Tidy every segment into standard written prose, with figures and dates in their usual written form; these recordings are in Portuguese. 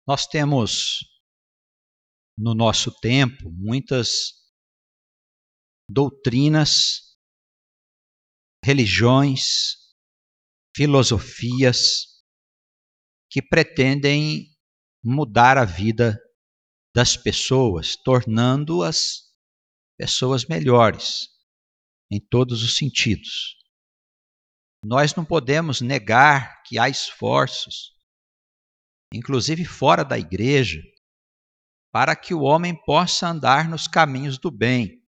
Nós temos no nosso tempo muitas doutrinas, religiões, filosofias que pretendem mudar a vida das pessoas, tornando-as pessoas melhores em todos os sentidos. Nós não podemos negar que há esforços, inclusive fora da igreja, para que o homem possa andar nos caminhos do bem.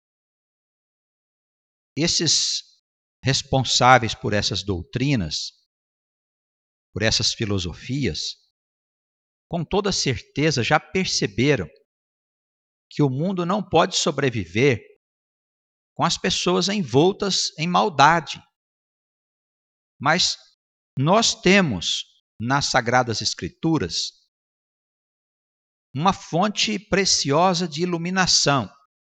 Esses responsáveis por essas doutrinas, por essas filosofias, com toda certeza já perceberam que o mundo não pode sobreviver com as pessoas envoltas em maldade. Mas nós temos nas Sagradas Escrituras uma fonte preciosa de iluminação,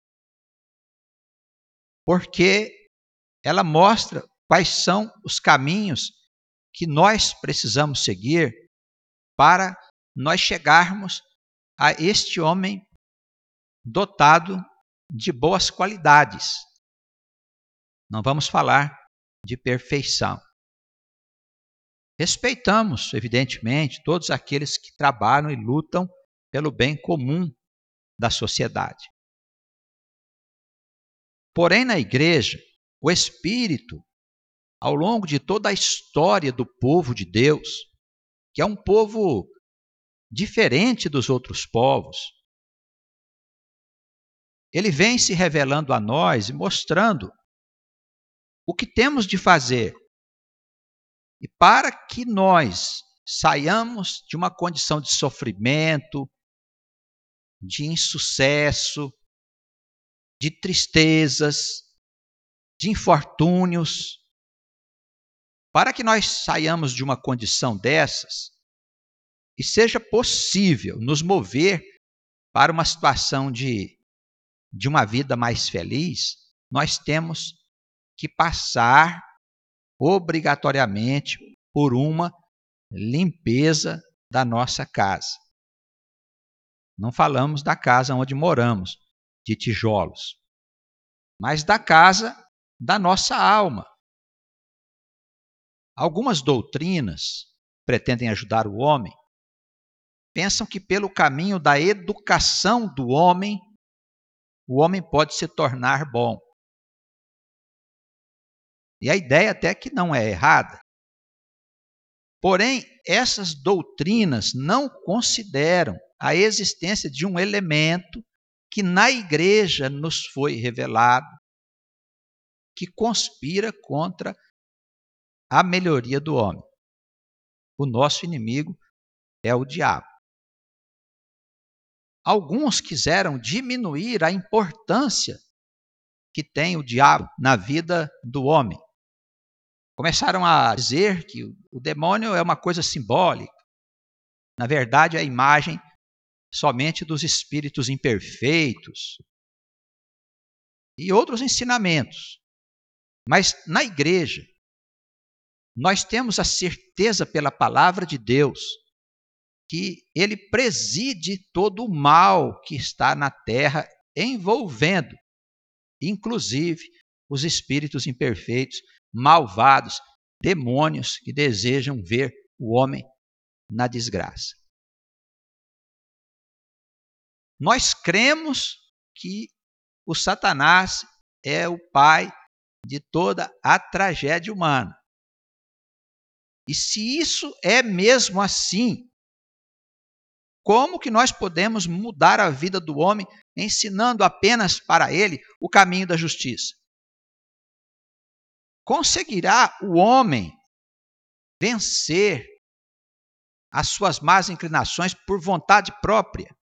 porque ela mostra quais são os caminhos que nós precisamos seguir para nós chegarmos a este homem dotado de boas qualidades. Não vamos falar de perfeição. Respeitamos, evidentemente, todos aqueles que trabalham e lutam pelo bem comum da sociedade. Porém, na igreja, o Espírito, ao longo de toda a história do povo de Deus, que é um povo diferente dos outros povos, ele vem se revelando a nós e mostrando o que temos de fazer. E para que nós saiamos de uma condição de sofrimento, de insucesso, de tristezas, de infortúnios, para que nós saiamos de uma condição dessas e seja possível nos mover para uma situação de uma vida mais feliz, nós temos que passar obrigatoriamente por uma limpeza da nossa casa. Não falamos da casa onde moramos, de tijolos, mas da casa da nossa alma. Algumas doutrinas pretendem ajudar o homem, pensam que pelo caminho da educação do homem, o homem pode se tornar bom. E a ideia até que não é errada. Porém, essas doutrinas não consideram a existência de um elemento que na igreja nos foi revelado, que conspira contra a melhoria do homem. O nosso inimigo é o diabo. Alguns quiseram diminuir a importância que tem o diabo na vida do homem. Começaram a dizer que o demônio é uma coisa simbólica. Na verdade, é a imagem somente dos espíritos imperfeitos e outros ensinamentos. Mas na igreja, nós temos a certeza pela palavra de Deus que ele preside todo o mal que está na terra, envolvendo, inclusive, os espíritos imperfeitos, malvados, demônios que desejam ver o homem na desgraça. Nós cremos que o Satanás é o pai de toda a tragédia humana. E se isso é mesmo assim, como que nós podemos mudar a vida do homem ensinando apenas para ele o caminho da justiça? Conseguirá o homem vencer as suas más inclinações por vontade própria?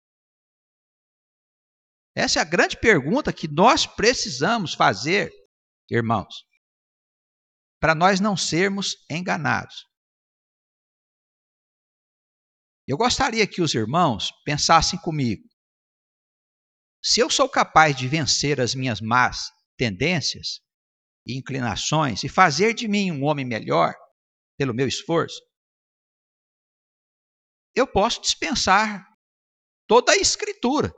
Essa é a grande pergunta que nós precisamos fazer, irmãos, para nós não sermos enganados. Eu gostaria que os irmãos pensassem comigo. Se eu sou capaz de vencer as minhas más tendências e inclinações e fazer de mim um homem melhor pelo meu esforço, eu posso dispensar toda a Escritura,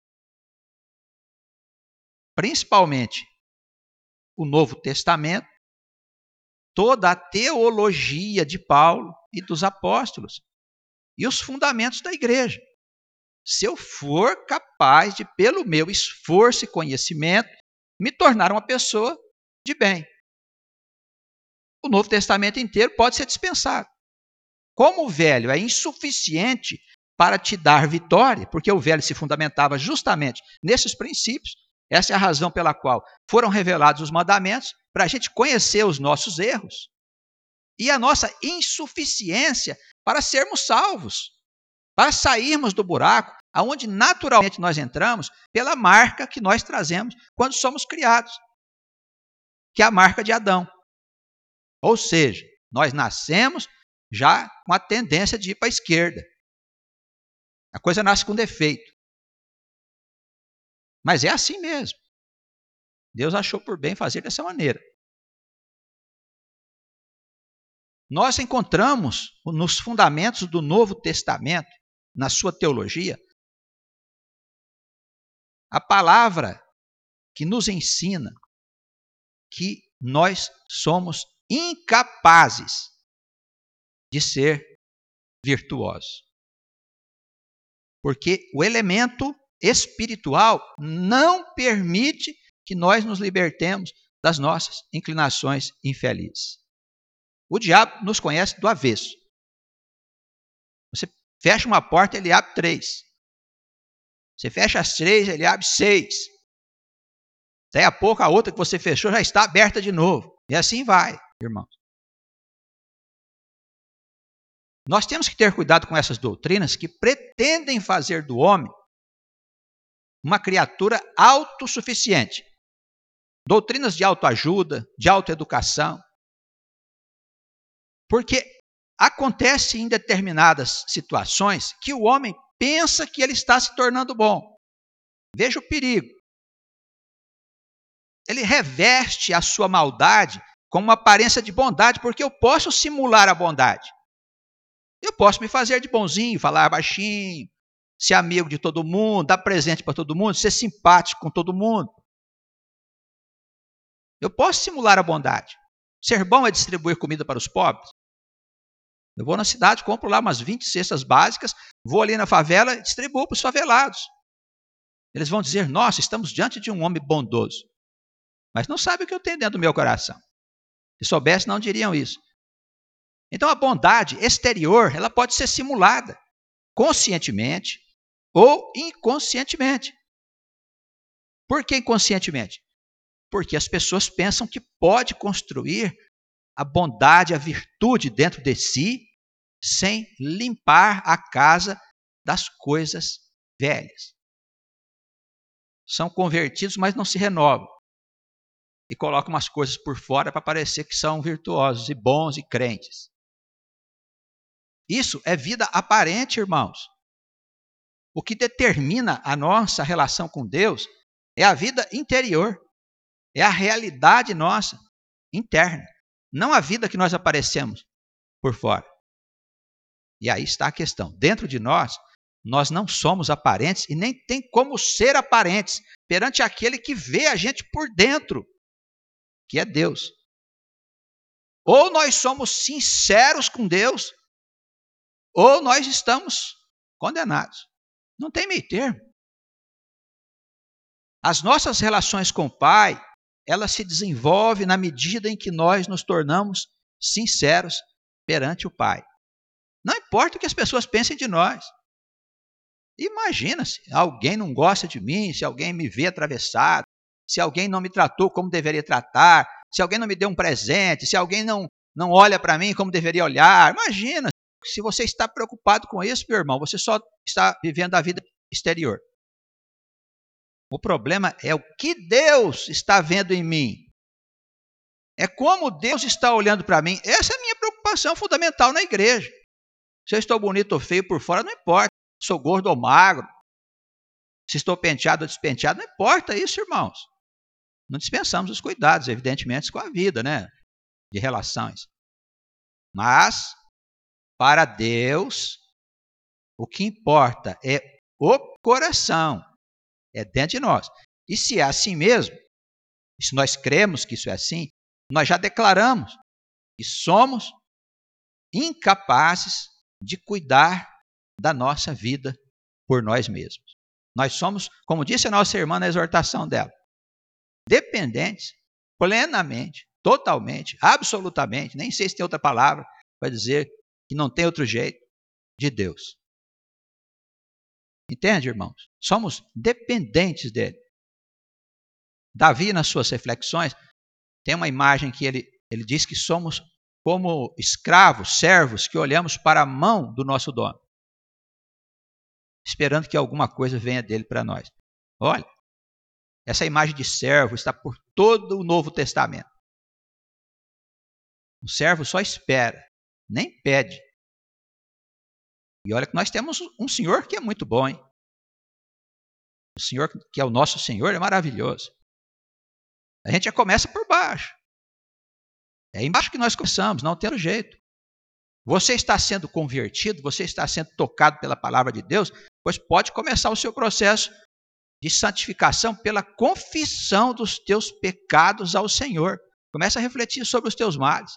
principalmente o Novo Testamento, toda a teologia de Paulo e dos apóstolos e os fundamentos da igreja. Se eu for capaz de, pelo meu esforço e conhecimento, me tornar uma pessoa de bem. O Novo Testamento inteiro pode ser dispensado. Como o velho é insuficiente para te dar vitória, porque o velho se fundamentava justamente nesses princípios, essa é a razão pela qual foram revelados os mandamentos, para a gente conhecer os nossos erros e a nossa insuficiência para sermos salvos, para sairmos do buraco aonde naturalmente nós entramos pela marca que nós trazemos quando somos criados, que é a marca de Adão. Ou seja, nós nascemos já com a tendência de ir para a esquerda. A coisa nasce com defeito. Mas é assim mesmo. Deus achou por bem fazer dessa maneira. Nós encontramos nos fundamentos do Novo Testamento, na sua teologia, a palavra que nos ensina que nós somos incapazes de ser virtuosos. Porque o elemento espiritual não permite que nós nos libertemos das nossas inclinações infelizes. O diabo nos conhece do avesso. Você fecha uma porta, ele abre 3. Você fecha as 3, ele abre 6. Daí a pouco a outra que você fechou já está aberta de novo. E assim vai, irmãos. Nós temos que ter cuidado com essas doutrinas que pretendem fazer do homem uma criatura autossuficiente. Doutrinas de autoajuda, de autoeducação. Porque acontece em determinadas situações que o homem pensa que ele está se tornando bom. Veja o perigo. Ele reveste a sua maldade com uma aparência de bondade, porque eu posso simular a bondade. Eu posso me fazer de bonzinho, falar baixinho, ser amigo de todo mundo, dar presente para todo mundo, ser simpático com todo mundo. Eu posso simular a bondade. Ser bom é distribuir comida para os pobres. Eu vou na cidade, compro lá umas 20 cestas básicas, vou ali na favela e distribuo para os favelados. Eles vão dizer, nossa, estamos diante de um homem bondoso. Mas não sabe o que eu tenho dentro do meu coração. Se soubesse, não diriam isso. Então a bondade exterior, ela pode ser simulada, conscientemente ou inconscientemente. Por que inconscientemente? Porque as pessoas pensam que pode construir a bondade, a virtude dentro de si, sem limpar a casa das coisas velhas. São convertidos, mas não se renovam. E colocam umas coisas por fora para parecer que são virtuosos e bons e crentes. Isso é vida aparente, irmãos. O que determina a nossa relação com Deus é a vida interior. É a realidade nossa, interna. Não a vida que nós aparecemos por fora. E aí está a questão. Dentro de nós, nós não somos aparentes e nem tem como ser aparentes perante aquele que vê a gente por dentro, que é Deus. Ou nós somos sinceros com Deus, ou nós estamos condenados. Não tem meio termo. As nossas relações com o Pai, elas se desenvolvem na medida em que nós nos tornamos sinceros perante o Pai. Não importa o que as pessoas pensem de nós. Imagina se alguém não gosta de mim, se alguém me vê atravessado, se alguém não me tratou como deveria tratar, se alguém não me deu um presente, se alguém não olha para mim como deveria olhar. Imagina, se você está preocupado com isso, meu irmão, você só está vivendo a vida exterior. O problema é o que Deus está vendo em mim. É como Deus está olhando para mim. Essa é a minha preocupação fundamental na igreja. Se eu estou bonito ou feio por fora, não importa. Se sou gordo ou magro. Se estou penteado ou despenteado, não importa isso, irmãos. Não dispensamos os cuidados, evidentemente, com a vida, né? De relações. Mas, para Deus, o que importa é o coração. É dentro de nós. E se é assim mesmo, e se nós cremos que isso é assim, nós já declaramos que somos incapazes de cuidar da nossa vida por nós mesmos. Nós somos, como disse a nossa irmã na exortação dela, dependentes plenamente, totalmente, absolutamente, nem sei se tem outra palavra para dizer que não tem outro jeito, de Deus. Entende, irmãos? Somos dependentes dele. Davi, nas suas reflexões, tem uma imagem que ele diz que somos como escravos, servos, que olhamos para a mão do nosso dono, esperando que alguma coisa venha dele para nós. Olha, essa imagem de servo está por todo o Novo Testamento. O servo só espera, nem pede. E olha que nós temos um Senhor que é muito bom, hein? O Senhor que é o nosso Senhor é maravilhoso. A gente já começa por baixo. É embaixo que nós começamos, não tem jeito. Você está sendo convertido, você está sendo tocado pela palavra de Deus, pois pode começar o seu processo de santificação pela confissão dos teus pecados ao Senhor. Começa a refletir sobre os teus males.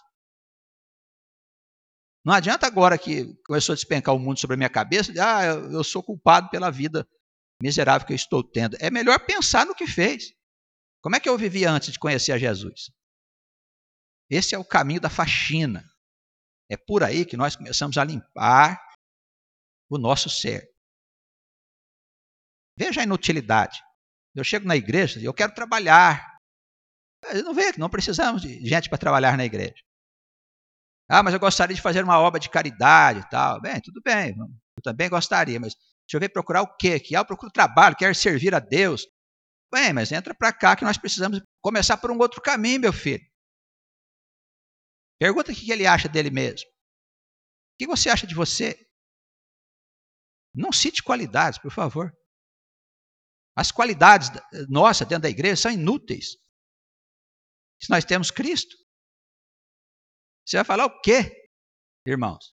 Não adianta agora que começou a despencar o mundo sobre a minha cabeça, eu sou culpado pela vida miserável que eu estou tendo. É melhor pensar no que fez. Como é que eu vivia antes de conhecer a Jesus? Esse é o caminho da faxina. É por aí que nós começamos a limpar o nosso ser. Veja a inutilidade. Eu chego na igreja e eu quero trabalhar. Não vê que não precisamos de gente para trabalhar na igreja. Mas eu gostaria de fazer uma obra de caridade e tal. Bem, tudo bem. Eu também gostaria, mas deixa eu ver procurar o quê? Eu procuro trabalho, quero servir a Deus. Bem, mas entra para cá que nós precisamos começar por um outro caminho, meu filho. Pergunta o que ele acha dele mesmo. O que você acha de você? Não cite qualidades, por favor. As qualidades nossas dentro da igreja são inúteis. Se nós temos Cristo. Você vai falar o quê, irmãos?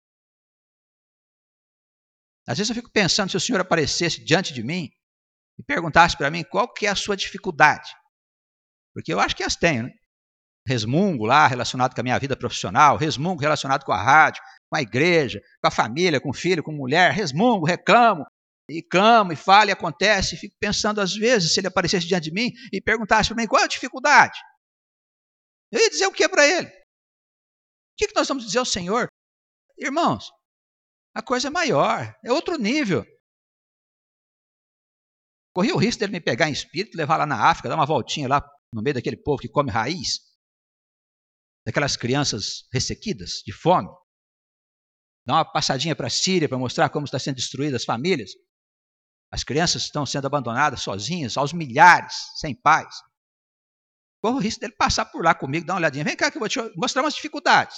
Às vezes eu fico pensando, se o Senhor aparecesse diante de mim e perguntasse para mim qual que é a sua dificuldade. Porque eu acho que as tenho, né? Resmungo lá relacionado com a minha vida profissional, resmungo relacionado com a rádio, com a igreja, com a família, com o filho, com a mulher, resmungo, reclamo, e clamo, e falo, e acontece, e fico pensando às vezes, se ele aparecesse diante de mim e perguntasse para mim qual é a dificuldade, eu ia dizer o que para ele? O que nós vamos dizer ao Senhor? Irmãos, a coisa é maior, é outro nível. Corri o risco dele me pegar em espírito, levar lá na África, dar uma voltinha lá no meio daquele povo que come raiz, daquelas crianças ressequidas, de fome. Dar uma passadinha para a Síria para mostrar como está sendo destruídas as famílias. As crianças estão sendo abandonadas sozinhas, aos milhares, sem pais. Corro o risco dele passar por lá comigo, dar uma olhadinha. Vem cá que eu vou te mostrar umas dificuldades.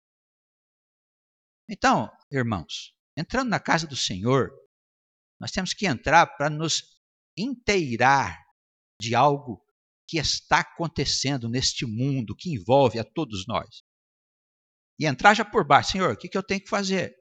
Então, irmãos, entrando na casa do Senhor, nós temos que entrar para nos inteirar de algo que está acontecendo neste mundo, que envolve a todos nós. E entrar já por baixo. Senhor, o que eu tenho que fazer?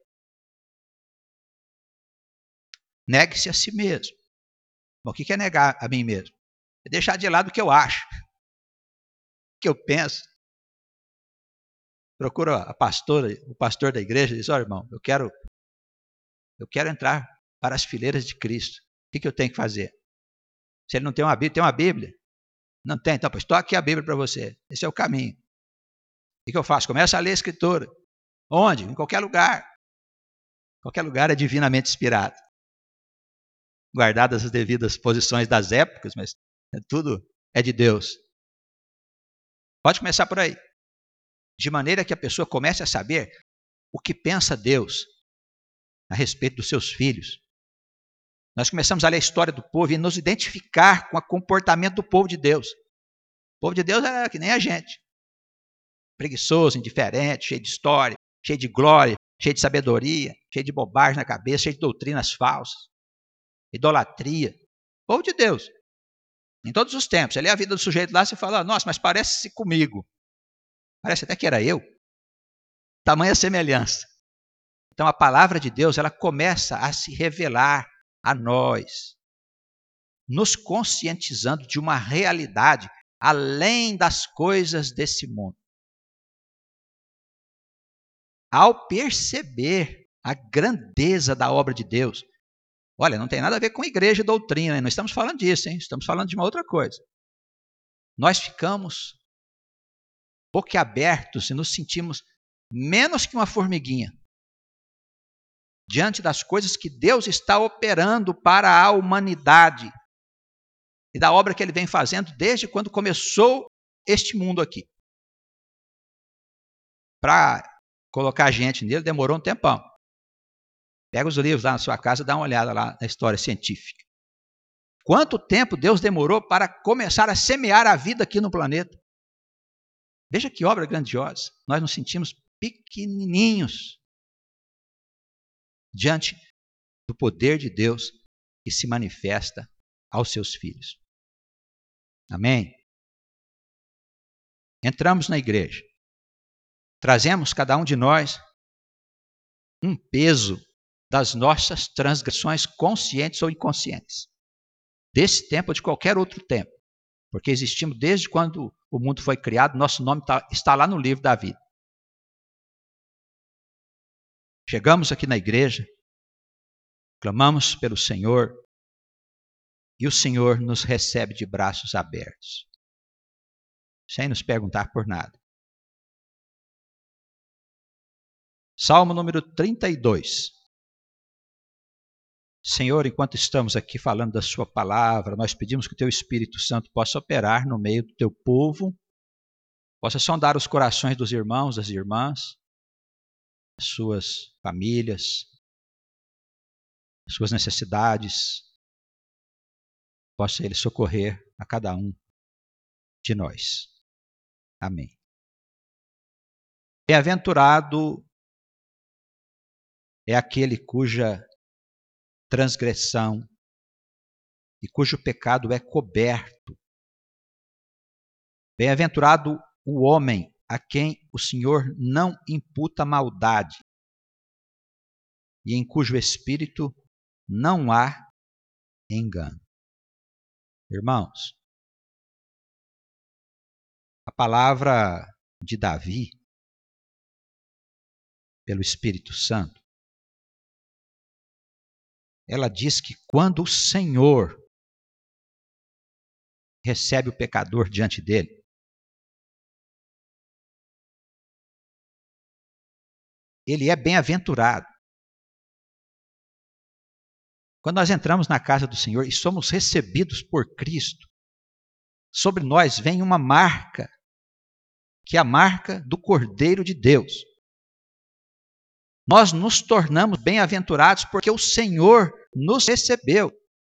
Negue-se a si mesmo. Bom, o que é negar a mim mesmo? É deixar de lado o que eu acho, o que eu penso. Procura a pastora, o pastor da igreja e diz, irmão, eu quero entrar para as fileiras de Cristo. O que eu tenho que fazer? Se ele não tem uma Bíblia? Não tem, então, pois estou aqui a Bíblia para você. Esse é o caminho. O que eu faço? Começo a ler a Escritura. Onde? Em qualquer lugar. Qualquer lugar é divinamente inspirado. Guardadas as devidas posições das épocas, mas tudo é de Deus. Pode começar por aí. De maneira que a pessoa comece a saber o que pensa Deus a respeito dos seus filhos. Nós começamos a ler a história do povo e nos identificar com o comportamento do povo de Deus. O povo de Deus era que nem a gente. Preguiçoso, indiferente, cheio de história, cheio de glória, cheio de sabedoria, cheio de bobagem na cabeça, cheio de doutrinas falsas, idolatria. O povo de Deus. Em todos os tempos. Você lê a vida do sujeito lá e fala, nossa, mas parece-se comigo. Parece até que era eu. Tamanha semelhança. Então a palavra de Deus, ela começa a se revelar a nós, nos conscientizando de uma realidade além das coisas desse mundo. Ao perceber a grandeza da obra de Deus, olha, não tem nada a ver com igreja e doutrina, hein? Não estamos falando disso, hein? Estamos falando de uma outra coisa. Nós ficamos boquiabertos e nos sentimos menos que uma formiguinha diante das coisas que Deus está operando para a humanidade e da obra que Ele vem fazendo desde quando começou este mundo aqui. Para colocar a gente nele demorou um tempão. Pega os livros lá na sua casa e dá uma olhada lá na história científica. Quanto tempo Deus demorou para começar a semear a vida aqui no planeta? Veja que obra grandiosa. Nós nos sentimos pequenininhos diante do poder de Deus que se manifesta aos seus filhos. Amém? Entramos na igreja. Trazemos cada um de nós um peso das nossas transgressões conscientes ou inconscientes. Desse tempo ou de qualquer outro tempo. Porque existimos desde quando o mundo foi criado, nosso nome está lá no livro da vida. Chegamos aqui na igreja, clamamos pelo Senhor e o Senhor nos recebe de braços abertos, sem nos perguntar por nada. Salmo número 32. Senhor, enquanto estamos aqui falando da sua palavra, nós pedimos que o teu Espírito Santo possa operar no meio do teu povo, possa sondar os corações dos irmãos, das irmãs, as suas famílias, as suas necessidades, possa Ele socorrer a cada um de nós. Amém. Bem-aventurado é aquele cuja transgressão e cujo pecado é coberto. Bem-aventurado o homem a quem o Senhor não imputa maldade e em cujo espírito não há engano. Irmãos, a palavra de Davi, pelo Espírito Santo, ela diz que quando o Senhor recebe o pecador diante dele, ele é bem-aventurado. Quando nós entramos na casa do Senhor e somos recebidos por Cristo, sobre nós vem uma marca, que é a marca do Cordeiro de Deus. Nós nos tornamos bem-aventurados porque o Senhor nos recebeu.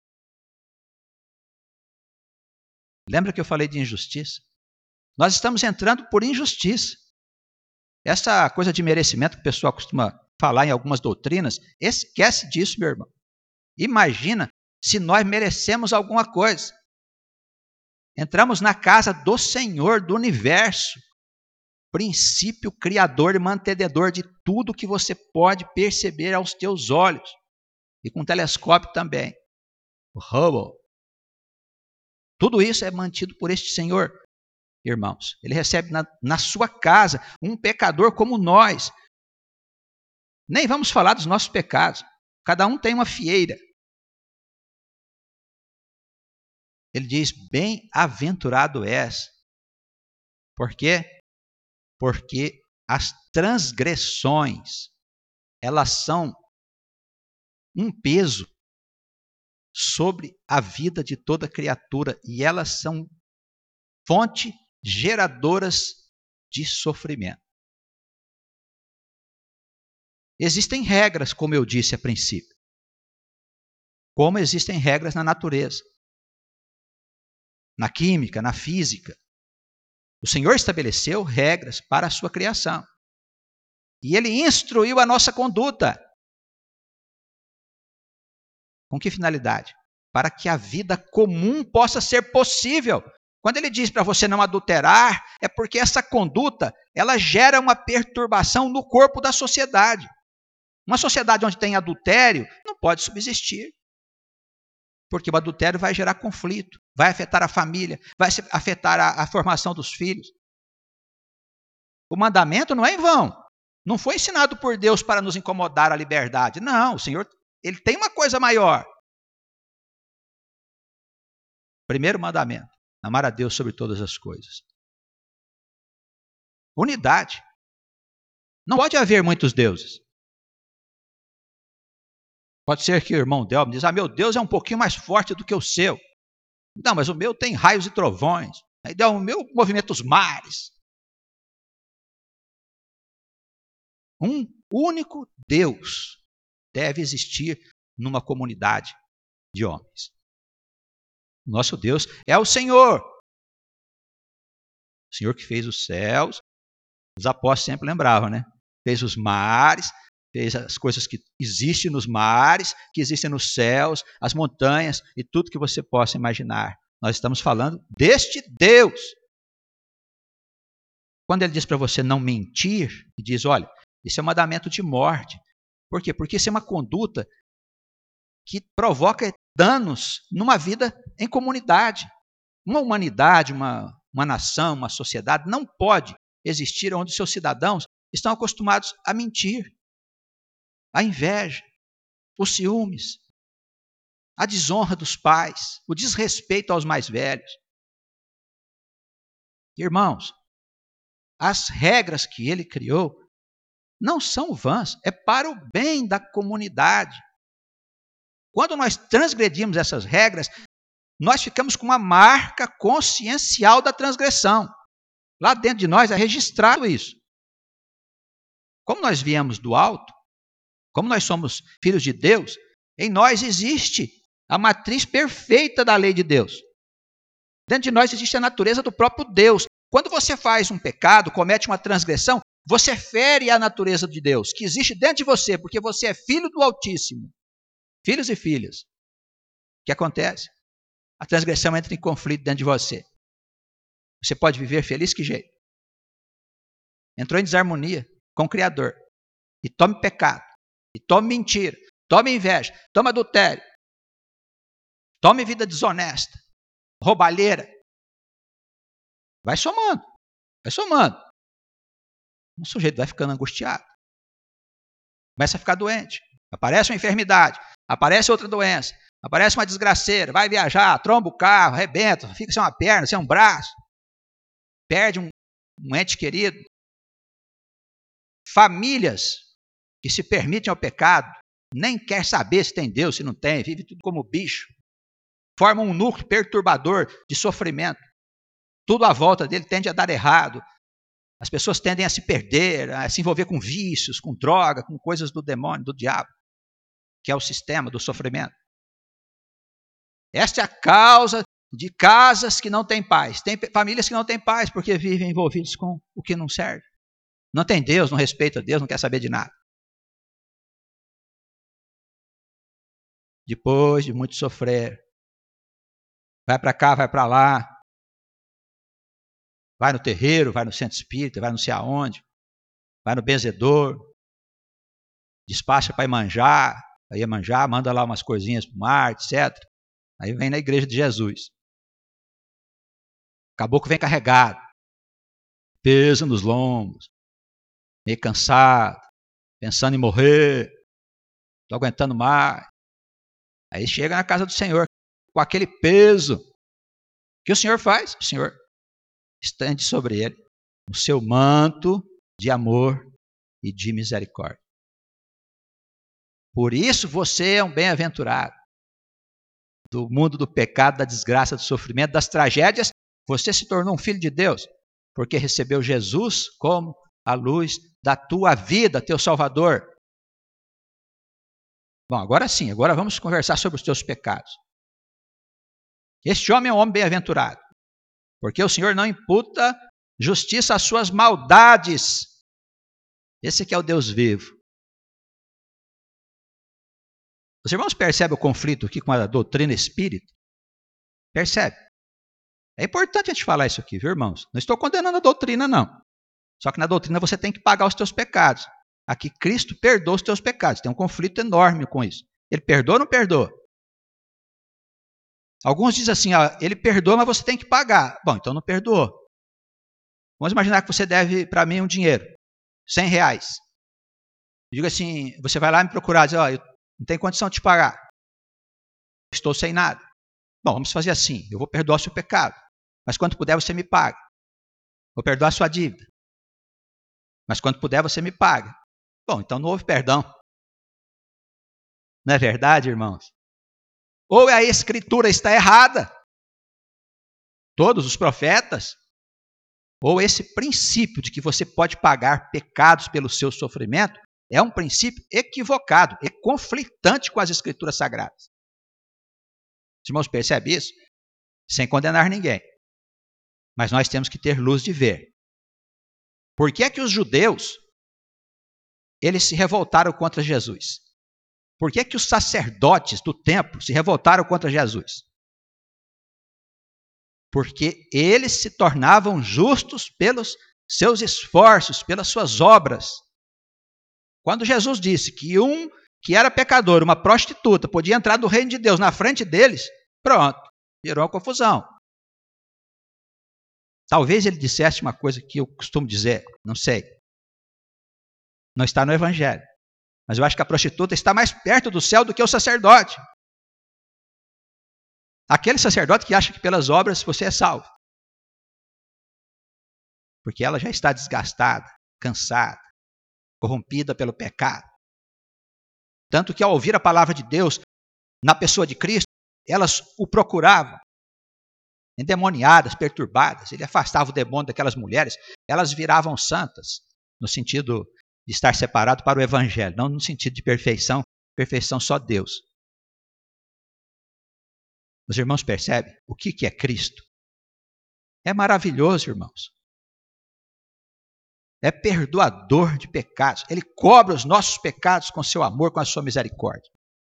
Lembra que eu falei de injustiça? Nós estamos entrando por injustiça. Essa coisa de merecimento que o pessoal costuma falar em algumas doutrinas, esquece disso, meu irmão. Imagina se nós merecemos alguma coisa. Entramos na casa do Senhor do universo, princípio criador e mantenedor de tudo que você pode perceber aos teus olhos. E com telescópio também. O Hubble. Tudo isso é mantido por este Senhor, irmãos. Ele recebe na sua casa um pecador como nós. Nem vamos falar dos nossos pecados. Cada um tem uma fieira. Ele diz, bem-aventurado és. Por quê? Porque as transgressões, elas são um peso sobre a vida de toda criatura e elas são fonte geradoras de sofrimento. Existem regras, como eu disse a princípio, como existem regras na natureza, na química, na física. O Senhor estabeleceu regras para a sua criação. E Ele instruiu a nossa conduta. Com que finalidade? Para que a vida comum possa ser possível. Quando Ele diz para você não adulterar, é porque essa conduta, ela gera uma perturbação no corpo da sociedade. Uma sociedade onde tem adultério não pode subsistir. Porque o adultério vai gerar conflito, vai afetar a família, vai afetar a formação dos filhos. O mandamento não é em vão. Não foi ensinado por Deus para nos incomodar a liberdade. Não, o Senhor, Ele tem uma coisa maior. Primeiro mandamento, amar a Deus sobre todas as coisas. Unidade. Não pode haver muitos deuses. Pode ser que o irmão Delmo diz, meu Deus é um pouquinho mais forte do que o seu. Não, mas o meu tem raios e trovões. O meu movimenta os mares. Um único Deus deve existir numa comunidade de homens. O nosso Deus é o Senhor. O Senhor que fez os céus. Os apóstolos sempre lembravam, né? Fez os mares, fez as coisas que existem nos mares, que existem nos céus, as montanhas e tudo que você possa imaginar. Nós estamos falando deste Deus. Quando ele diz para você não mentir, e diz, olha, isso é um mandamento de morte. Por quê? Porque isso é uma conduta que provoca danos numa vida em comunidade. Uma humanidade, uma nação, uma sociedade não pode existir onde seus cidadãos estão acostumados a mentir, a inveja, os ciúmes, a desonra dos pais, o desrespeito aos mais velhos. Irmãos, as regras que ele criou não são vãs, é para o bem da comunidade. Quando nós transgredimos essas regras, nós ficamos com uma marca consciencial da transgressão. Lá dentro de nós é registrado isso. Como nós viemos do alto, como nós somos filhos de Deus, em nós existe a matriz perfeita da lei de Deus. Dentro de nós existe a natureza do próprio Deus. Quando você faz um pecado, comete uma transgressão, você fere a natureza de Deus, que existe dentro de você, porque você é filho do Altíssimo. Filhos e filhas. O que acontece? A transgressão entra em conflito dentro de você. Você pode viver feliz que jeito? Entrou em desarmonia com o Criador. E tome pecado. E tome mentira. Tome inveja. Tome adultério. Tome vida desonesta. Roubalheira. Vai somando. Vai somando. O sujeito vai ficando angustiado. Começa a ficar doente. Aparece uma enfermidade. Aparece outra doença. Aparece uma desgraceira. Vai viajar, tromba o carro, arrebenta, fica sem uma perna, sem um braço. Perde um ente querido. Famílias que se permitem ao pecado, nem quer saber se tem Deus, se não tem, vive tudo como bicho. Formam um núcleo perturbador de sofrimento. Tudo à volta dele tende a dar errado. As pessoas tendem a se perder, a se envolver com vícios, com droga, com coisas do demônio, do diabo, que é o sistema do sofrimento. Esta é a causa de casas que não têm paz. Tem famílias que não têm paz porque vivem envolvidos com o que não serve. Não tem Deus, não respeita Deus, não quer saber de nada. Depois de muito sofrer, vai para cá, vai para lá, vai no terreiro, vai no centro espírita, vai não sei aonde, vai no benzedor, despacha para Iemanjá, aí Iemanjá manda lá umas coisinhas para o mar, etc. Aí vem na igreja de Jesus. Caboclo vem carregado, peso nos lombos, meio cansado, pensando em morrer, estou aguentando mais. Aí chega na casa do Senhor com aquele peso. O que o Senhor faz? O Senhor estende sobre ele o seu manto de amor e de misericórdia. Por isso você é um bem-aventurado. Do mundo do pecado, da desgraça, do sofrimento, das tragédias, você se tornou um filho de Deus, porque recebeu Jesus como a luz da tua vida, teu Salvador. Bom, agora sim, agora vamos conversar sobre os teus pecados. Este homem é um homem bem-aventurado, porque o Senhor não imputa justiça às suas maldades. Esse aqui é o Deus vivo. Os irmãos percebem o conflito aqui com a doutrina espírita? Percebe? É importante a gente falar isso aqui, viu, irmãos? Não estou condenando a doutrina, não. Só que na doutrina você tem que pagar os teus pecados. Aqui Cristo perdoa os teus pecados. Tem um conflito enorme com isso. Ele perdoa ou não perdoa? Alguns dizem assim, ele perdoa, mas você tem que pagar. Bom, então não perdoou. Vamos imaginar que você deve para mim um dinheiro, R$100. Diga assim, você vai lá me procurar, diz, eu não tenho condição de te pagar. Estou sem nada. Bom, vamos fazer assim, eu vou perdoar o seu pecado, mas quando puder você me paga. Vou perdoar a sua dívida, mas quando puder você me paga. Bom, então não houve perdão. Não é verdade, irmãos? Ou a escritura está errada, todos os profetas, ou esse princípio de que você pode pagar pecados pelo seu sofrimento é um princípio equivocado e conflitante com as escrituras sagradas. Os irmãos percebem isso? Sem condenar ninguém. Mas nós temos que ter luz de ver. Por que é que os judeus, eles se revoltaram contra Jesus? Por que é que os sacerdotes do templo se revoltaram contra Jesus? Porque eles se tornavam justos pelos seus esforços, pelas suas obras. Quando Jesus disse que um que era pecador, uma prostituta, podia entrar no reino de Deus na frente deles, pronto, virou uma confusão. Talvez ele dissesse uma coisa que eu costumo dizer, não sei. Não está no Evangelho. Mas eu acho que a prostituta está mais perto do céu do que o sacerdote. Aquele sacerdote que acha que pelas obras você é salvo. Porque ela já está desgastada, cansada, corrompida pelo pecado. Tanto que ao ouvir a palavra de Deus na pessoa de Cristo, elas o procuravam, endemoniadas, perturbadas. Ele afastava o demônio daquelas mulheres, elas viravam santas, no sentido de estar separado para o Evangelho, não no sentido de perfeição, perfeição só Deus. Os irmãos percebem o que é Cristo? É maravilhoso, irmãos. É perdoador de pecados. Ele cobre os nossos pecados com seu amor, com a sua misericórdia.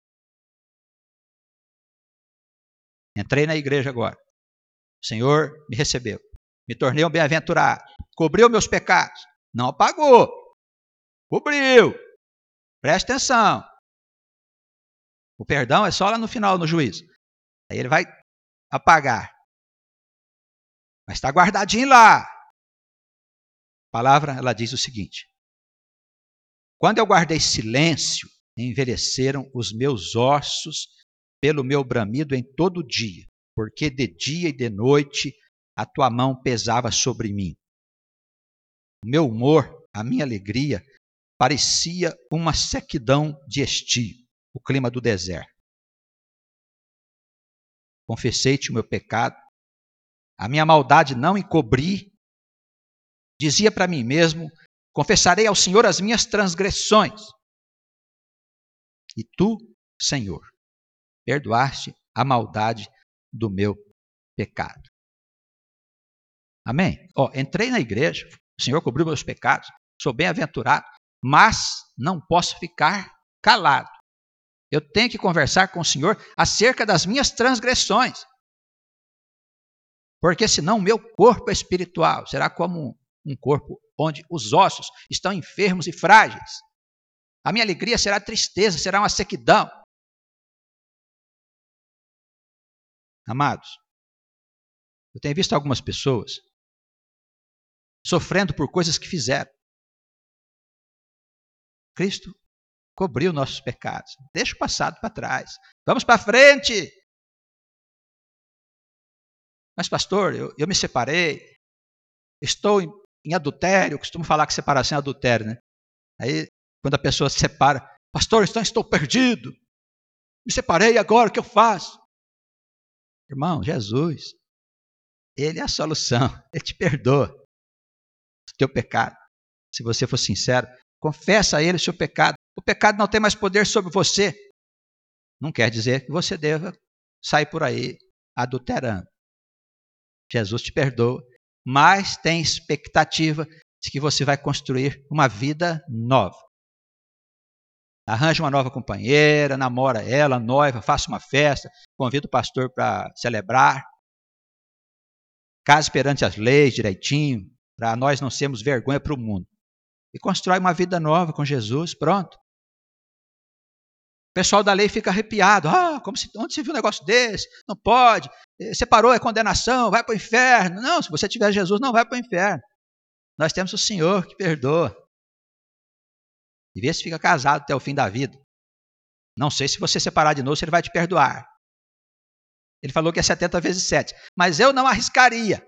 Entrei na igreja agora. O Senhor me recebeu. Me tornei um bem-aventurado. Cobriu meus pecados. Não apagou. Cobriu. Preste atenção. O perdão é só lá no final, no juízo. Aí ele vai apagar. Mas está guardadinho lá. A palavra, ela diz o seguinte. Quando eu guardei silêncio, envelheceram os meus ossos pelo meu bramido em todo o dia, porque de dia e de noite a tua mão pesava sobre mim. O meu humor, a minha alegria, parecia uma sequidão de estio, o clima do deserto. Confessei-te o meu pecado, a minha maldade não encobri. Dizia para mim mesmo, confessarei ao Senhor as minhas transgressões. E tu, Senhor, perdoaste a maldade do meu pecado. Amém? Entrei na igreja, o Senhor cobriu meus pecados, sou bem-aventurado, mas não posso ficar calado. Eu tenho que conversar com o Senhor acerca das minhas transgressões. Porque senão o meu corpo espiritual será como um corpo onde os ossos estão enfermos e frágeis. A minha alegria será tristeza, será uma sequidão. Amados, eu tenho visto algumas pessoas sofrendo por coisas que fizeram. Cristo cobriu nossos pecados. Deixa o passado para trás. Vamos para frente. Mas, pastor, eu me separei. Estou em adultério. Eu costumo falar que separação é adultério, né? Aí, quando a pessoa se separa, pastor, então estou perdido. Me separei agora, o que eu faço? Irmão, Jesus, Ele é a solução. Ele te perdoa o teu pecado. Se você for sincero, confessa a Ele o seu pecado. O pecado não tem mais poder sobre você. Não quer dizer que você deva sair por aí adulterando. Jesus te perdoa, mas tem expectativa de que você vai construir uma vida nova. Arranje uma nova companheira, namora ela, noiva, faça uma festa, convida o pastor para celebrar. Case perante as leis direitinho, para nós não sermos vergonha para o mundo. E constrói uma vida nova com Jesus, pronto. pessoal da lei fica arrepiado. Onde se viu um negócio desse? Não pode. Separou, é condenação, vai para o inferno. Não, se você tiver Jesus, não vai para o inferno. Nós temos o Senhor que perdoa. E vê se fica casado até o fim da vida. Não sei se você separar de novo, se ele vai te perdoar. Ele falou que é 70 vezes 7. Mas eu não arriscaria.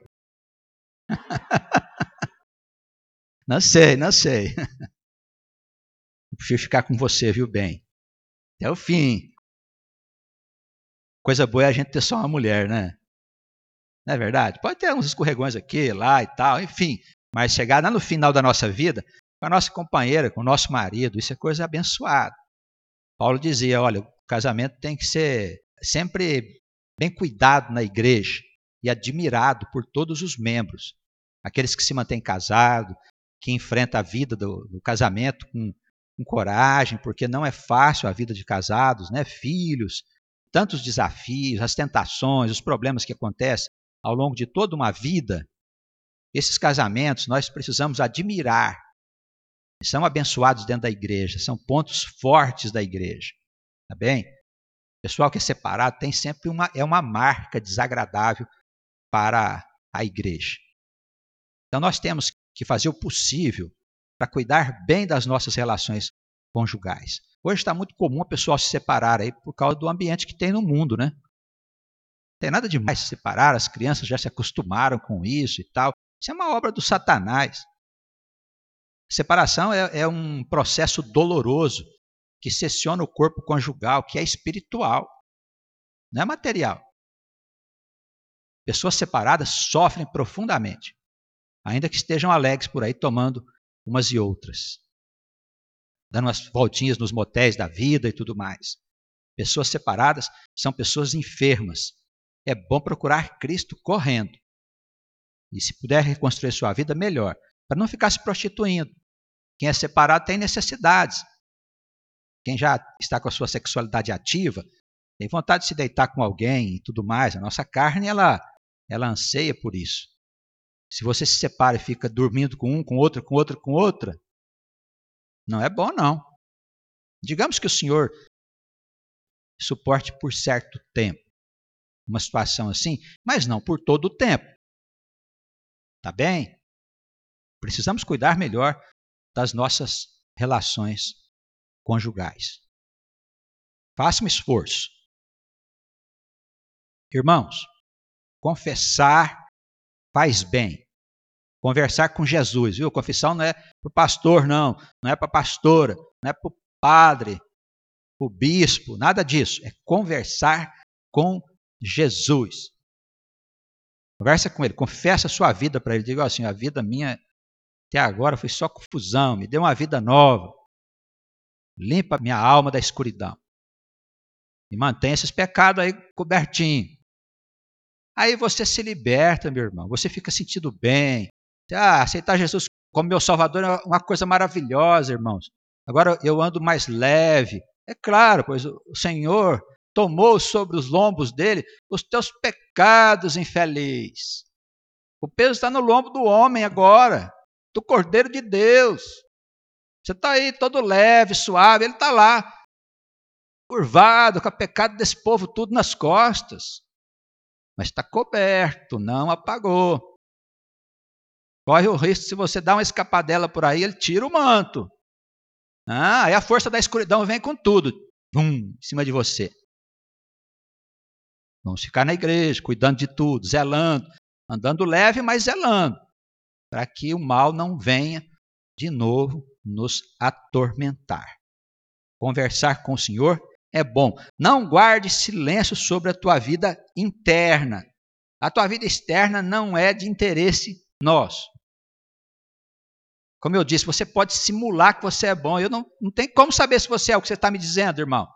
Não sei. Eu prefiro ficar com você, viu, bem? Até o fim. Coisa boa é a gente ter só uma mulher, né? Não é verdade? Pode ter uns escorregões aqui, lá e tal, enfim. Mas chegar lá no final da nossa vida, com a nossa companheira, com o nosso marido, isso é coisa abençoada. Paulo dizia, olha, o casamento tem que ser sempre bem cuidado na igreja e admirado por todos os membros. Aqueles que se mantêm casados, que enfrentam a vida do casamento com coragem, porque não é fácil a vida de casados, né? Filhos, tantos desafios, as tentações, os problemas que acontecem ao longo de toda uma vida. Esses casamentos nós precisamos admirar. São abençoados dentro da igreja, são pontos fortes da igreja. Tá bem? O pessoal que é separado tem sempre uma marca desagradável para a igreja. Então nós temos que fazer o possível para cuidar bem das nossas relações conjugais. Hoje está muito comum o pessoal se separar aí por causa do ambiente que tem no mundo, né? Não tem nada demais se separar, as crianças já se acostumaram com isso e tal. Isso é uma obra do Satanás. Separação é um processo doloroso que cessiona o corpo conjugal, que é espiritual, não é material. Pessoas separadas sofrem profundamente, ainda que estejam alegres por aí tomando umas e outras, dando umas voltinhas nos motéis da vida e tudo mais. Pessoas separadas são pessoas enfermas. É bom procurar Cristo correndo. E se puder reconstruir sua vida, melhor, para não ficar se prostituindo. Quem é separado tem necessidades. Quem já está com a sua sexualidade ativa, tem vontade de se deitar com alguém e tudo mais. A nossa carne, ela anseia por isso. Se você se separa e fica dormindo com um, com outro, com outra, com outra, não é bom, não. Digamos que o senhor suporte por certo tempo uma situação assim, mas não por todo o tempo. Tá bem? Precisamos cuidar melhor das nossas relações conjugais. Faça um esforço. Irmãos, confessar faz bem. Conversar com Jesus, viu? Confissão não é para o pastor, não é para a pastora, não é para o padre, para o bispo, nada disso. É conversar com Jesus. Conversa com ele, confessa a sua vida para ele. Diga assim, a vida minha até agora foi só confusão, me dê uma vida nova. Limpa minha alma da escuridão. E mantém esses pecados aí cobertinho. Aí você se liberta, meu irmão. Você fica sentindo bem. Aceitar Jesus como meu Salvador é uma coisa maravilhosa, irmãos. Agora eu ando mais leve. É claro, pois o Senhor tomou sobre os lombos dele os teus pecados, infeliz. O peso está no lombo do homem agora, do Cordeiro de Deus. Você está aí todo leve, suave, ele está lá, curvado, com o pecado desse povo tudo nas costas. Mas está coberto, não apagou. Corre o risco, se você dá uma escapadela por aí, ele tira o manto. Aí a força da escuridão vem com tudo, em cima de você. Vamos ficar na igreja, cuidando de tudo, zelando, andando leve, mas zelando, para que o mal não venha de novo nos atormentar. Conversar com o Senhor é bom. Não guarde silêncio sobre a tua vida interna. A tua vida externa não é de interesse nosso. Como eu disse, você pode simular que você é bom. Eu não tenho como saber se você é o que você está me dizendo, irmão.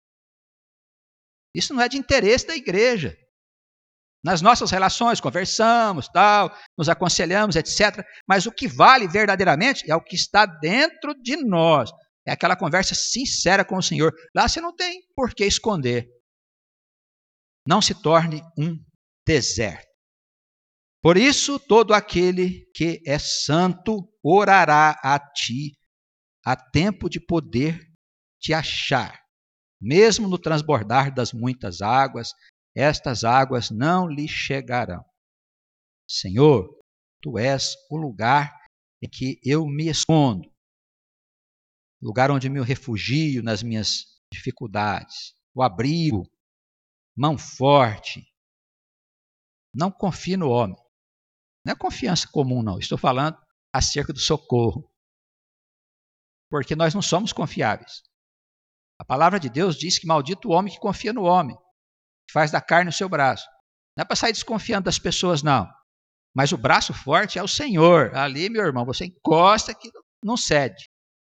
Isso não é de interesse da igreja. Nas nossas relações, conversamos, tal, nos aconselhamos, etc. Mas o que vale verdadeiramente é o que está dentro de nós. É aquela conversa sincera com o Senhor. Lá você não tem por que esconder. Não se torne um deserto. Por isso, todo aquele que é santo orará a ti, a tempo de poder te achar. Mesmo no transbordar das muitas águas, estas águas não lhe chegarão. Senhor, tu és o lugar em que eu me escondo, lugar onde me refugio nas minhas dificuldades, o abrigo, mão forte. Não confie no homem. Não é confiança comum, não. Estou falando acerca do socorro. Porque nós não somos confiáveis. A palavra de Deus diz que maldito o homem que confia no homem, que faz da carne o seu braço. Não é para sair desconfiando das pessoas, não. Mas o braço forte é o Senhor. Ali, meu irmão, você encosta que não cede.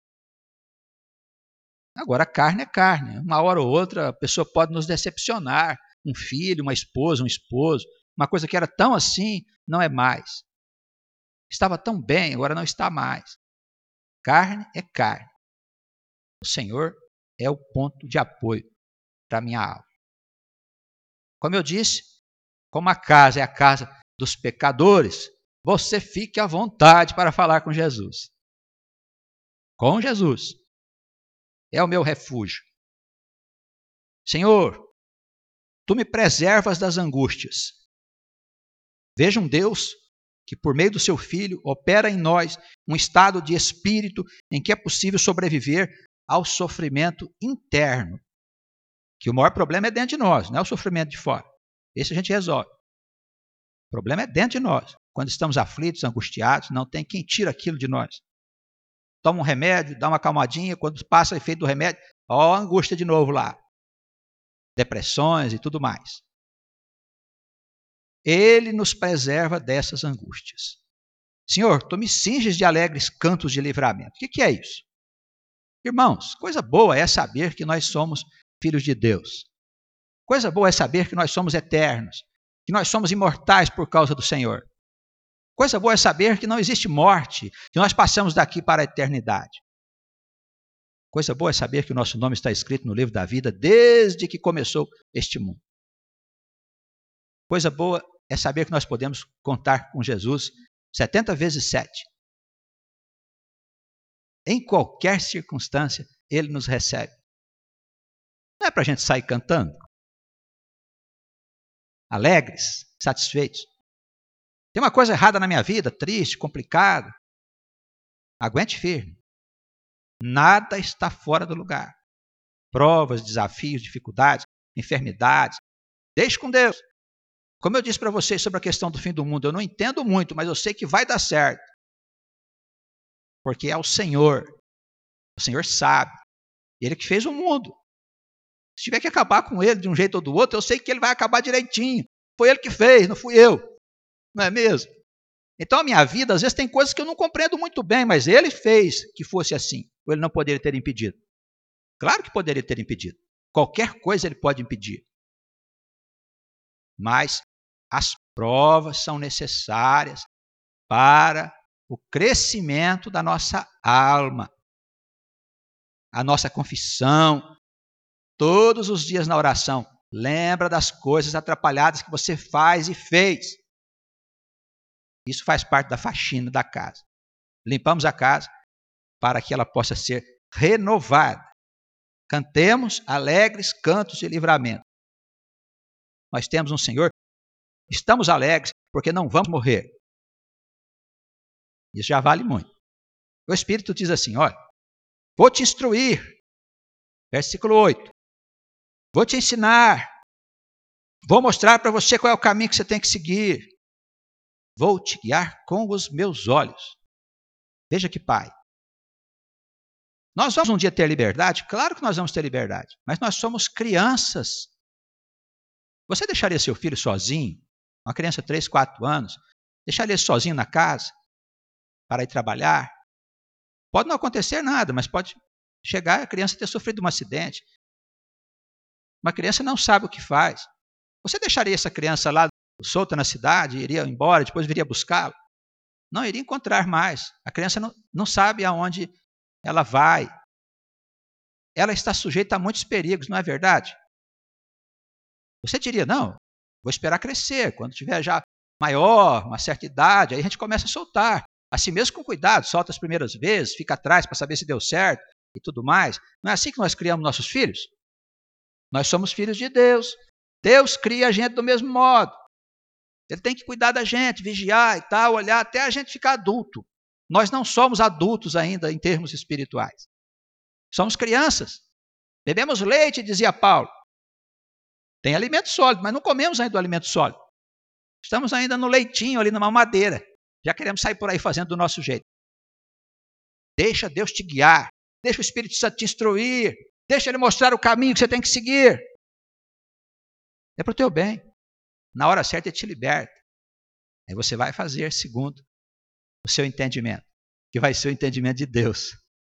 Agora, a carne é carne. Uma hora ou outra, a pessoa pode nos decepcionar. Um filho, uma esposa, um esposo. Uma coisa que era tão assim, não é mais. Estava tão bem, agora não está mais. Carne é carne. O Senhor é o ponto de apoio para a minha alma. Como eu disse, como a casa é a casa dos pecadores, você fique à vontade para falar com Jesus. Com Jesus. É o meu refúgio. Senhor, tu me preservas das angústias. Veja um Deus que, por meio do seu Filho, opera em nós um estado de espírito em que é possível sobreviver ao sofrimento interno. Que o maior problema é dentro de nós, não é o sofrimento de fora. Esse a gente resolve. O problema é dentro de nós. Quando estamos aflitos, angustiados, não tem quem tira aquilo de nós. Toma um remédio, dá uma calmadinha, quando passa o efeito do remédio, ó, a angústia de novo lá. Depressões e tudo mais. Ele nos preserva dessas angústias. Senhor, tu me cinges de alegres cantos de livramento. O que é isso? Irmãos, coisa boa é saber que nós somos filhos de Deus. Coisa boa é saber que nós somos eternos, que nós somos imortais por causa do Senhor. Coisa boa é saber que não existe morte, que nós passamos daqui para a eternidade. Coisa boa é saber que o nosso nome está escrito no livro da vida desde que começou este mundo. Coisa boa é saber que nós podemos contar com Jesus 70 vezes 7. Em qualquer circunstância, Ele nos recebe. Não é para a gente sair cantando? Alegres, satisfeitos. Tem uma coisa errada na minha vida, triste, complicada. Aguente firme. Nada está fora do lugar. Provas, desafios, dificuldades, enfermidades. Deixe com Deus. Como eu disse para vocês sobre a questão do fim do mundo, eu não entendo muito, mas eu sei que vai dar certo. Porque é o Senhor. O Senhor sabe. Ele que fez o mundo. Se tiver que acabar com ele de um jeito ou do outro, eu sei que ele vai acabar direitinho. Foi ele que fez, não fui eu. Não é mesmo? Então a minha vida, às vezes tem coisas que eu não compreendo muito bem, mas ele fez que fosse assim. Ou ele não poderia ter impedido? Claro que poderia ter impedido. Qualquer coisa ele pode impedir. Mas as provas são necessárias para o crescimento da nossa alma. A nossa confissão, todos os dias na oração, lembra das coisas atrapalhadas que você faz e fez. Isso faz parte da faxina da casa. Limpamos a casa para que ela possa ser renovada. Cantemos alegres cantos de livramento. Nós temos um Senhor, estamos alegres porque não vamos morrer. Isso já vale muito. O Espírito diz assim, olha, vou te instruir, versículo 8, vou te ensinar, vou mostrar para você qual é o caminho que você tem que seguir, vou te guiar com os meus olhos. Veja que pai. Nós vamos um dia ter liberdade? Claro que nós vamos ter liberdade, mas nós somos crianças. Você deixaria seu filho sozinho, uma criança de 3, 4 anos, deixaria ele sozinho na casa para ir trabalhar? Pode não acontecer nada, mas pode chegar a criança ter sofrido um acidente. Uma criança não sabe o que faz. Você deixaria essa criança lá solta na cidade, iria embora, depois viria buscá-la? Não iria encontrar mais. A criança não sabe aonde ela vai. Ela está sujeita a muitos perigos, não é verdade? Você diria, não, vou esperar crescer. Quando tiver já maior, uma certa idade, aí a gente começa a soltar. Assim mesmo com cuidado, solta as primeiras vezes, fica atrás para saber se deu certo e tudo mais. Não é assim que nós criamos nossos filhos? Nós somos filhos de Deus. Deus cria a gente do mesmo modo. Ele tem que cuidar da gente, vigiar e tal, olhar até a gente ficar adulto. Nós não somos adultos ainda em termos espirituais. Somos crianças. Bebemos leite, dizia Paulo. Tem alimento sólido, mas não comemos ainda o alimento sólido. Estamos ainda no leitinho, ali numa madeira. Já queremos sair por aí fazendo do nosso jeito. Deixa Deus te guiar. Deixa o Espírito Santo te instruir. Deixa Ele mostrar o caminho que você tem que seguir. É para o teu bem. Na hora certa Ele te liberta. Aí você vai fazer segundo o seu entendimento, que vai ser o entendimento de Deus.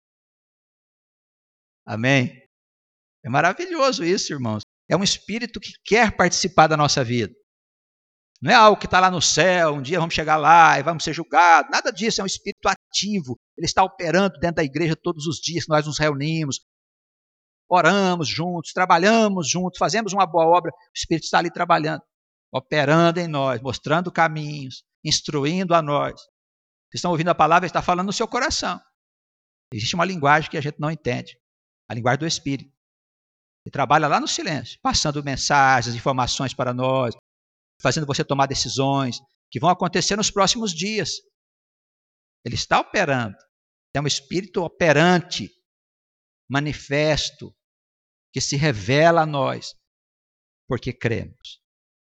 Amém? É maravilhoso isso, irmãos. É um espírito que quer participar da nossa vida. Não é algo que está lá no céu, um dia vamos chegar lá e vamos ser julgados. Nada disso, é um espírito ativo. Ele está operando dentro da igreja todos os dias que nós nos reunimos, oramos juntos, trabalhamos juntos, fazemos uma boa obra. O Espírito está ali trabalhando, operando em nós, mostrando caminhos, instruindo a nós. Vocês estão ouvindo a palavra, Ele está falando no seu coração. Existe uma linguagem que a gente não entende, a linguagem do Espírito. Ele trabalha lá no silêncio, passando mensagens, informações para nós, fazendo você tomar decisões que vão acontecer nos próximos dias. Ele está operando. É um espírito operante, manifesto, que se revela a nós, porque cremos.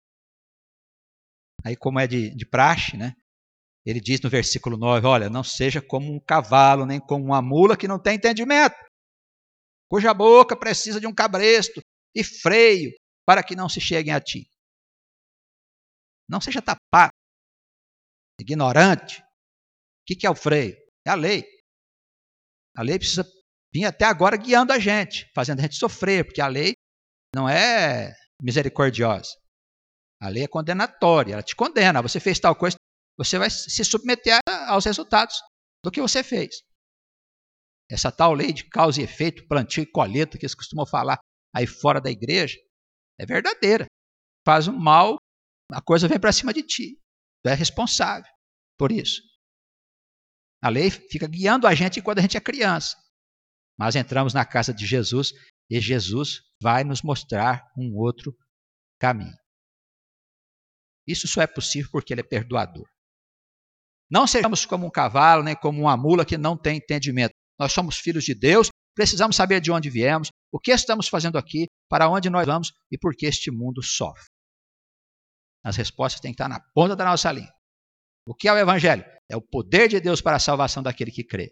Aí, como é de praxe, né? Ele diz no versículo 9, olha, não seja como um cavalo, nem como uma mula que não tem entendimento, cuja boca precisa de um cabresto e freio para que não se cheguem a ti. Não seja tapado, ignorante. O que é o freio? É a lei. A lei precisa vir até agora guiando a gente, fazendo a gente sofrer, porque a lei não é misericordiosa. A lei é condenatória, ela te condena. Você fez tal coisa, você vai se submeter aos resultados do que você fez. Essa tal lei de causa e efeito, plantio e colheita, que eles costumam falar aí fora da igreja, é verdadeira. Faz um mal, a coisa vem para cima de ti. Tu é responsável por isso. A lei fica guiando a gente quando a gente é criança. Mas entramos na casa de Jesus e Jesus vai nos mostrar um outro caminho. Isso só é possível porque Ele é perdoador. Não sejamos como um cavalo, nem como uma mula que não tem entendimento. Nós somos filhos de Deus, precisamos saber de onde viemos, o que estamos fazendo aqui, para onde nós vamos e por que este mundo sofre. As respostas têm que estar na ponta da nossa língua. O que é o Evangelho? É o poder de Deus para a salvação daquele que crê.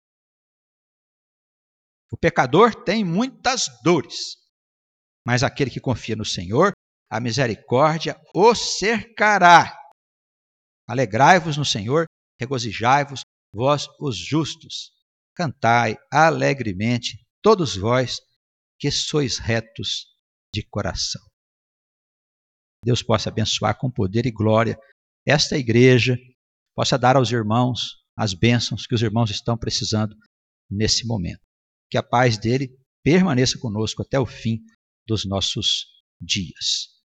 O pecador tem muitas dores, mas aquele que confia no Senhor, a misericórdia o cercará. Alegrai-vos no Senhor, regozijai-vos, vós os justos. Cantai alegremente, todos vós que sois retos de coração. Deus possa abençoar com poder e glória esta igreja, possa dar aos irmãos as bênçãos que os irmãos estão precisando nesse momento. Que a paz dele permaneça conosco até o fim dos nossos dias.